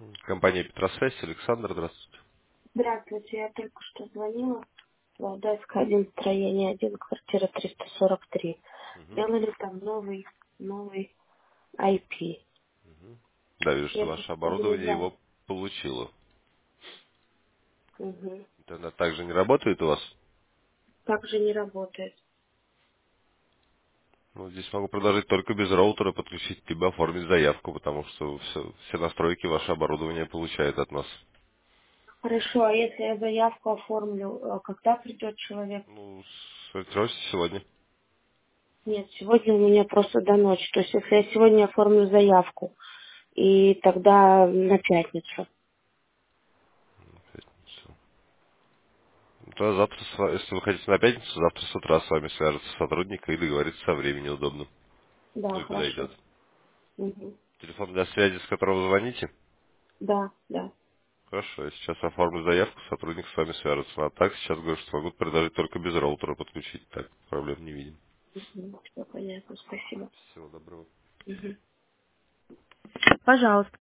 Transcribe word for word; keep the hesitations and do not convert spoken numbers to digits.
Компания Петросвязь, Александр, здравствуйте. Здравствуйте, я только что звонила. Валдайская один, строение один, квартира триста сорок три. Мгм. Сделали там новый, новый ай пи. Да, вижу, что Я ваше просто оборудование влезаю. его получило. Угу. Интернет также не работает у вас? Так же не работает. Ну, здесь могу предложить только без роутера подключить, либо оформить заявку, потому что все, все настройки ваше оборудование получает от нас. Хорошо, а если я заявку оформлю, а когда придет человек? Ну, сориентируйтесь сегодня. Нет, сегодня у меня просто до ночи. То есть если я сегодня оформлю заявку, и тогда на пятницу. Пятницу. Ну, то завтра, с ва- если вы хотите на пятницу, завтра с утра с вами свяжется сотрудник и договорится со времени удобным. Да, И подойдет. хорошо. Угу. Телефон для связи, с которого вы звоните? Да, да. Хорошо, я сейчас оформлю заявку, сотрудник с вами свяжется. А так сейчас говорю, что могут предложить только без роутера подключить. Так, проблем не видим. Угу. Все понятно, спасибо. Всего доброго. Угу. Пожалуйста.